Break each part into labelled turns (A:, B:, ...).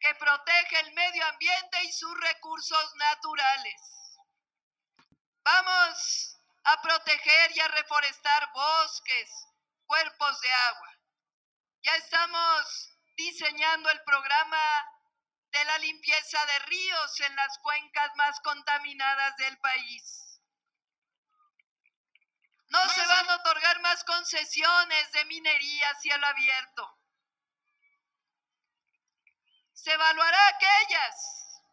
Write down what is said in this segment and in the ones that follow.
A: que protege el medio ambiente y sus recursos naturales. Vamos a proteger y a reforestar bosques, cuerpos de agua. Ya estamos diseñando el programa de la limpieza de ríos en las cuencas más contaminadas del país. No se van a otorgar más concesiones de minería a cielo abierto. Se evaluará aquellas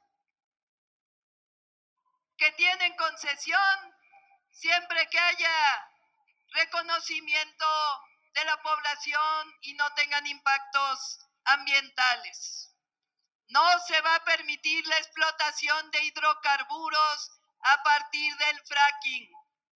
A: que tienen concesión siempre que haya reconocimiento de la población y no tengan impactos ambientales. No se va a permitir la explotación de hidrocarburos a partir del fracking.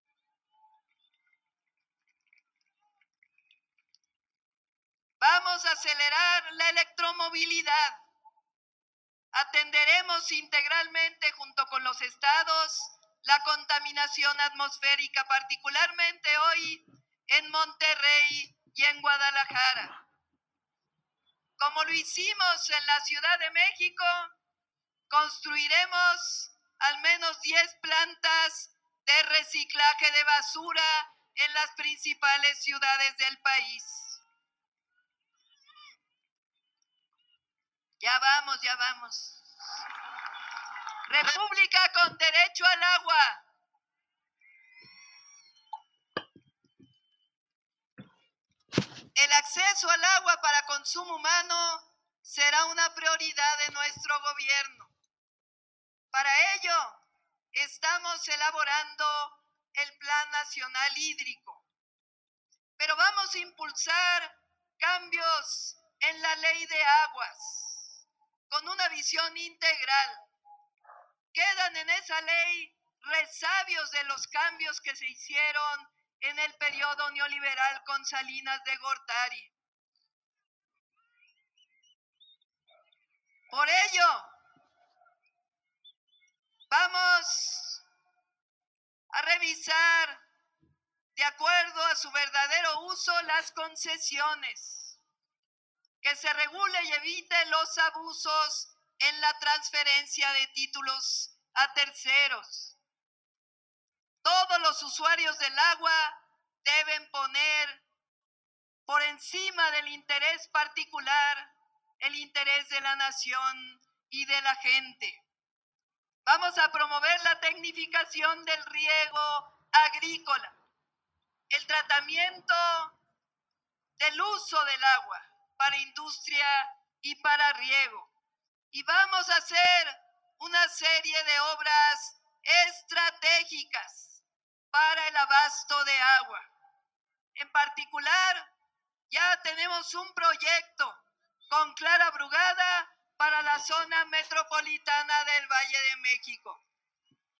A: Vamos a acelerar la electromovilidad. Atenderemos integralmente junto con los estados la contaminación atmosférica, particularmente hoy en Monterrey y en Guadalajara. Como lo hicimos en la Ciudad de México, construiremos al menos 10 plantas de reciclaje de basura en las principales ciudades del país. Ya vamos. República con derecho al agua. El acceso al agua para consumo humano será una prioridad de nuestro gobierno. Para ello, estamos elaborando el Plan Nacional Hídrico. Pero vamos a impulsar cambios en la Ley de Aguas, con una visión integral. Quedan en esa ley resabios de los cambios que se hicieron en el periodo neoliberal con Salinas de Gortari. Por ello, vamos a revisar de acuerdo a su verdadero uso las concesiones, que se regule y evite los abusos en la transferencia de títulos a terceros. Todos los usuarios del agua deben poner por encima del interés particular el interés de la nación y de la gente. Vamos a promover la tecnificación del riego agrícola, el tratamiento del uso del agua para industria y para riego. Y vamos a hacer una serie de obras estratégicas para el abasto de agua. En particular, ya tenemos un proyecto con Clara Brugada para la zona metropolitana del Valle de México.